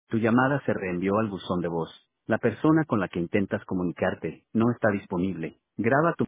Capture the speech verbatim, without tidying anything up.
Tu llamada se reenvió al buzón de voz. La persona con la que intentas comunicarte no está disponible. Graba tu